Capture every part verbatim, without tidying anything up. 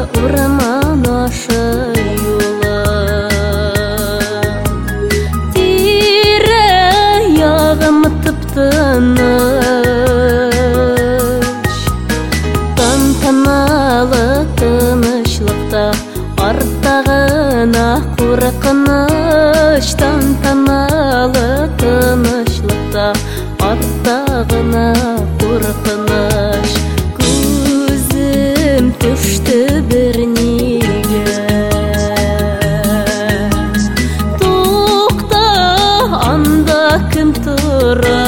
урман ашы юла. Тирә-ягым тып-тыныч, тантаналы тынычлыкта, артта гына куркыныч. Тантаналы тынычлыкта, артта гына куркыныч. Күзім төшті бір неге, тоқта, анда кім тұра?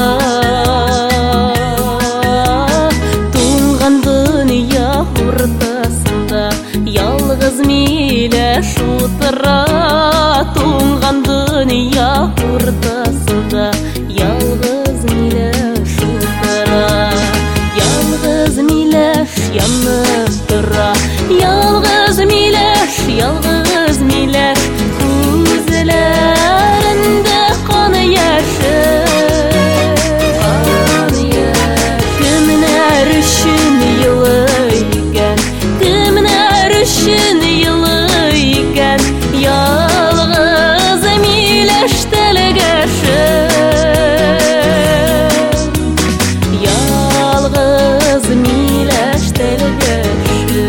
Туңған дүния ортасында ялғыз миләш утыра. Туңған дүния ортасында ялғыз миләш утыра. Ялғыз миләш янып тұра. Ялғыз миләш, ялғыз миләш, күзләрендә қан яшы. Кемнәр өчен елый икән, кемнәр өчен елый икән ялгыз миләш телгәше. Ялгыз миләш телгәше.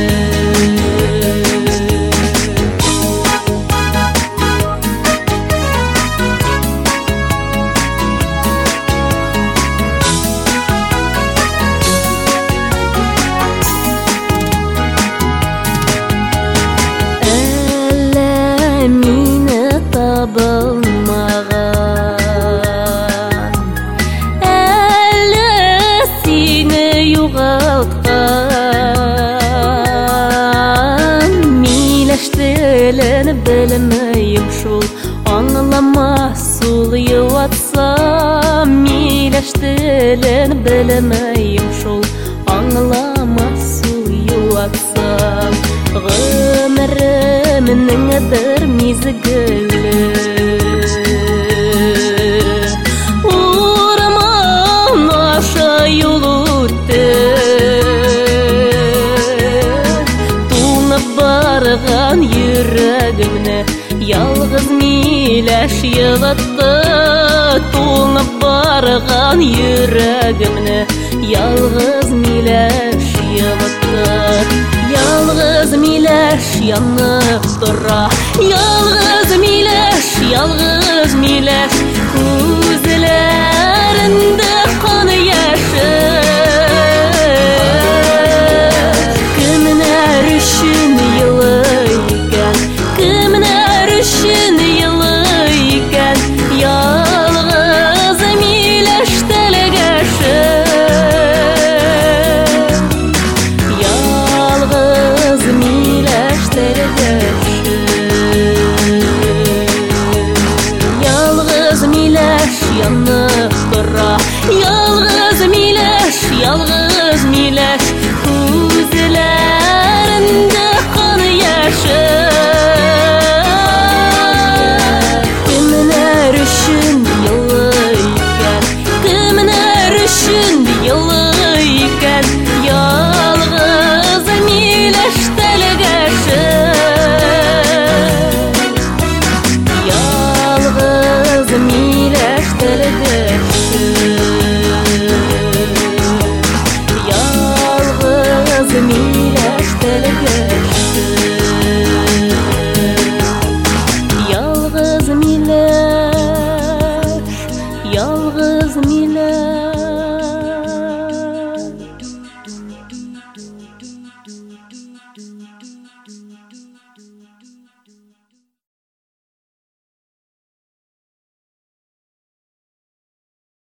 Мине табылмаган, әле сине югалткан. Миләш телен белмәйем шул, аңламас ул юатсам. Миләш телен белмәйем шул, аңламас ул юатсам. Гомеремнең бер мизгеле урман аша юл үтте. Туңып барган йөрәгемне ялгыз миләш йылытты. Туңып барган йөрәгемне ялгыз миләш йылытты. Ялгыз миләш янып тора. Ялгыз миләш, ялгыз миләш, күзләр